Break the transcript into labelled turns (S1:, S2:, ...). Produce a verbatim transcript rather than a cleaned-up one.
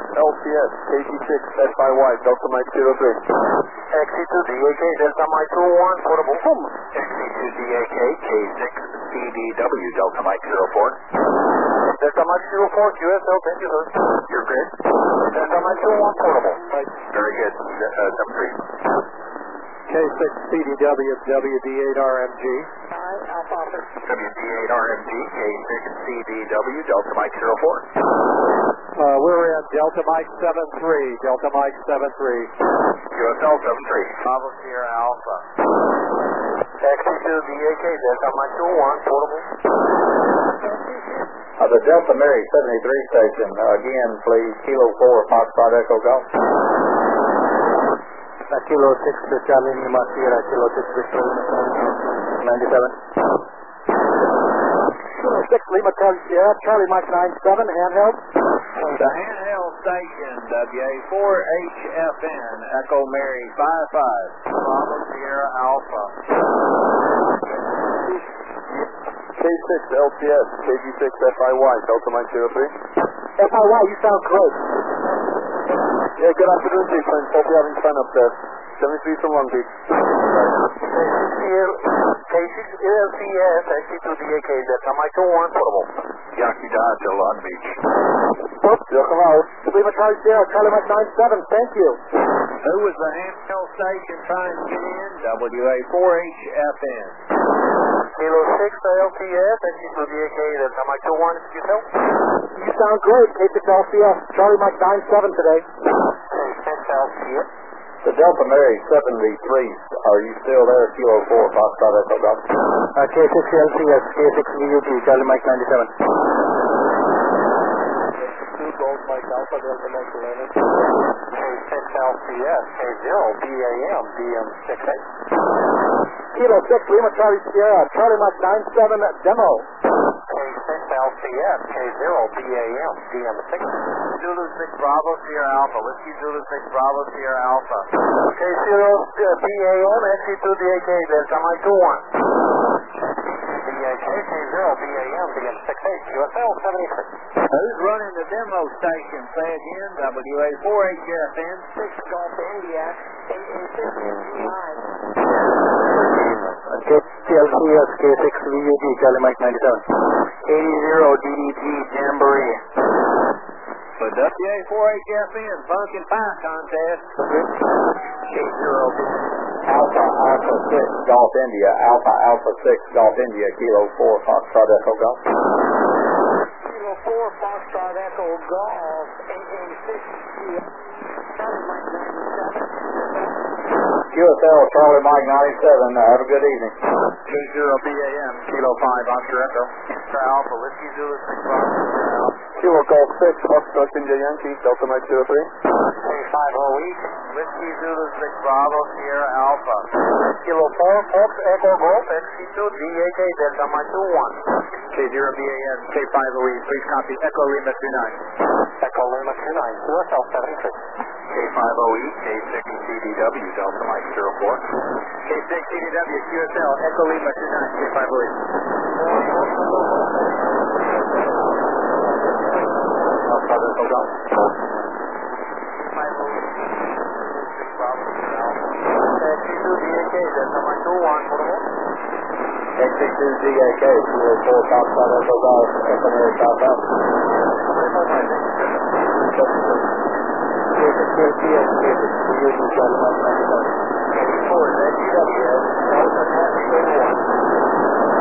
S1: L C S, K G six S I Y, Delta Mike zero three.
S2: X C two D A K, Delta Mike two one, portable. X C two D A K, K six C D W, Delta Mike zero four. Delta Mike zero four, Q S L, thank you, sir. You're good. Delta Mike two one, portable. Right. Very good. Uh, seven three.
S1: K six C D W, W D eight R M G.
S2: Alpha Alpha. W D eight R M G, K six C D W, Delta Mike zero four.
S1: Uh, we're in Delta Mike seven three, Delta Mike seven three.
S2: Q S L seven three. Bravo Sierra Alpha. X C two D A K, Delta Mike two one, portable.
S3: Uh, the Delta Mary seventy-three station, uh, again, please, Kilo four, Foxtrot Echo Golf.
S1: Uh, Kilo six, Charlie Lima Sierra, Kilo six, Bristol, ninety-seven. Kilo six, Lima Charlie Sierra, Charlie Mike ninety-seven, handheld.
S2: The handheld station, W A four H F N, Echo Mary five five, Bravo Sierra Alpha.
S1: K six L C S, K G six F I Y, Delta Mike zero three.
S3: F I Y, you sound great.
S1: Yeah, good afternoon, Chief. Hope you're having fun up there. seventy-three from Long Beach.
S2: K six L C S, X C two D A K, Delta Mike two one, portable. Yankee Dodge, Long Beach.
S1: Oops, welcome out.
S3: Lima Charlie Sierra, Charlie Mike ninety-seven, thank you.
S2: Who was the handheld station trying to get in? W A four H F N. Kilo six L C S, X C two D A K, Delta Mike two one, is yourself?
S3: You sound great, K six L C S, Charlie Mike ninety-seven today.
S2: K six L C S.
S3: The Delta Mary seventy-three, are you still there, Kilo four, Foxtrot Echo Golf?
S1: Uh, K six L C S, K six V U T, Charlie Mike ninety-seven. two Gold Mike Alpha, Delta Mike eleven.
S2: K six L C S, K zero B A M, D M six eight.
S3: Kilo six, Lima Charlie Sierra, Charlie Mike ninety-seven, demo.
S2: K six L C S, K zero B A M, D M six. Zulu six Bravo Sierra Alpha, Whiskey Zulu six Bravo Sierra Alpha. K zero B A M, X C two D A K, Delta Mike two one. D A K, K zero B A M, D M six eight, Q S L seventy-six. Who's running the demo station? Say again, W A four H F N, six Golf India, eight eight six nine.
S1: K six L C S, K six V U T, Charlie Mike ninety-seven.
S2: eighty zero D D G Jamboree. The W A four H F N Pumpkin Pie Contest.
S3: K zero Alpha Alpha six Golf India, Alpha Alpha six Golf India, Kilo four Foxtrot Echo Golf.
S2: Kilo four Foxtrot Echo Golf, eight eight six Charlie Mike ninety-seven.
S3: Q S L Charlie Mike ninety-seven, uh, have a good evening.
S2: K zero B A M, Kilo five Oscar Echo. Star Alpha, Whiskey Zulu six Bravo.
S1: Kilo Golf six, Foxtrot India Yankee, Delta Mike zero three.
S2: K five O E, Whiskey Zulu six Bravo Sierra Alpha. Kilo four Fox Echo Golf, X C two D A K, Delta Mike two one. K zero B A N, K five O E, please copy Echo Lima two nine. Echo Lima two nine, Q S L seventy-six. K five O E, K six C D W, Delta Mike zero four. K six C D W, Q S L, Echo Lima two nine, K five O E.
S3: Foxtrot Echo Golf.
S2: five O E, six Bravo Sierra Alpha. X C two D A K, Delta Mike two one, portable.
S3: X C two D A K, Kilo four Foxtrot Echo Golf, Echo Mary five five.
S1: K six L C S, K six V U T, Charlie Mike ninety-seven.
S2: eighty-four Z G W, Delta Mike two one.